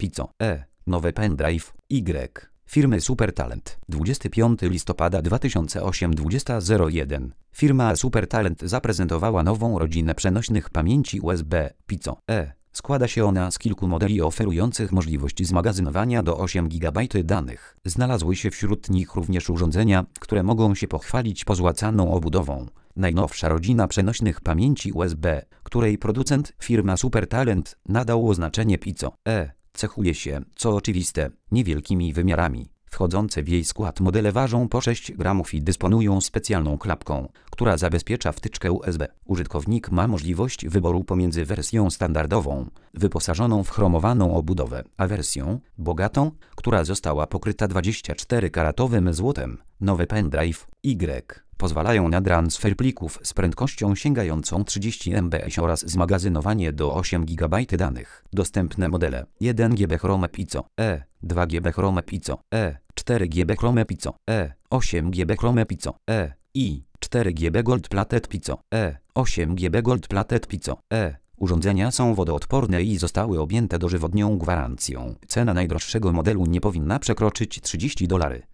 Pizzo nowy pendrive Y firmy Supertalent 25 listopada 2008 20:01 Firma Supertalent zaprezentowała nową rodzinę przenośnych pamięci USB Pizzo Składa się ona z kilku modeli oferujących możliwość zmagazynowania do 8 GB danych. Znalazły się wśród nich również urządzenia, które mogą się pochwalić pozłacaną obudową. Najnowsza rodzina przenośnych pamięci USB, której producent firma Supertalent nadał oznaczenie Pizzo cechuje się, co oczywiste, niewielkimi wymiarami. Wchodzące w jej skład modele ważą po 6 gramów i dysponują specjalną klapką, która zabezpiecza wtyczkę USB. Użytkownik ma możliwość wyboru pomiędzy wersją standardową, wyposażoną w chromowaną obudowę, a wersją bogatą, która została pokryta 24-karatowym złotem. Nowy pendrive Y pozwalają na transfer plików z prędkością sięgającą 30 MB oraz zmagazynowanie do 8 GB danych. Dostępne modele 1 GB Chrome Pizzo 2 GB Chrome Pizzo 4 GB Chrome Pizzo 8 GB Chrome Pizzo i 4 GB Gold Plated Pizzo 8 GB Gold Plated Pizzo Urządzenia są wodoodporne i zostały objęte dożywotnią gwarancją. Cena najdroższego modelu nie powinna przekroczyć $30.